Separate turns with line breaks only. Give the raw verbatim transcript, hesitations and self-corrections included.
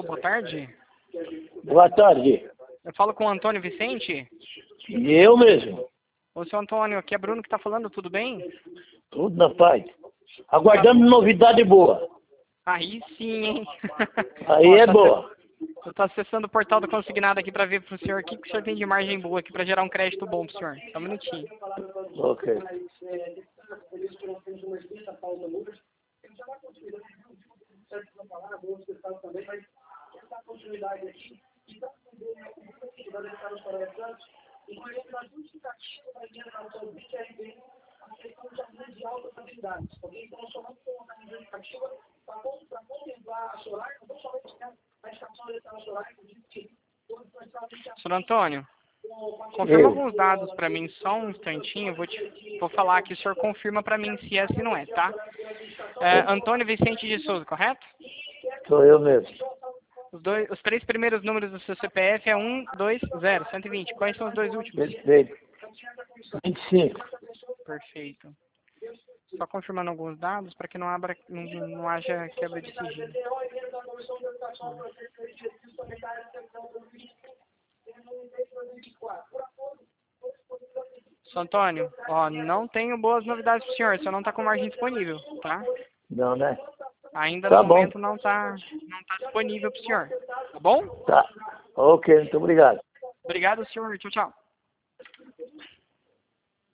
Alô, boa tarde.
Boa tarde.
Eu falo com o Antônio Vicente.
E eu mesmo.
Ô, seu Antônio, aqui é Bruno que tá falando, tudo bem?
Tudo na paz. Aguardando novidade boa.
Aí sim, hein?
Aí
Ó,
é
tá
boa.
acess- Eu tô acessando o portal do Consignado aqui para ver pro senhor o que, que o senhor tem de margem boa aqui para gerar um crédito bom pro senhor. Só um minutinho.
Ok.
Senhor Antônio, confirma
Eu.
alguns dados para mim, só um instantinho. Eu vou, te, vou falar aqui, o senhor confirma para mim se é se não é, tá? É, Antônio Vicente de Souza, correto?
Sou eu mesmo.
Os, dois, os três primeiros números do seu C P F é um, dois, zero, cento e vinte. Quais são os dois últimos?
Perfeito. vinte e cinco.
Perfeito. Só confirmando alguns dados para que não, abra, não, não haja quebra de sigilo. São Antônio, ó, não tenho boas novidades para o senhor, o senhor não está com margem disponível, tá?
Não, né?
Ainda
Tá
no
bom.
momento não está não tá disponível para o senhor, tá bom?
Tá. Ok, muito obrigado.
Obrigado, senhor. Tchau, tchau.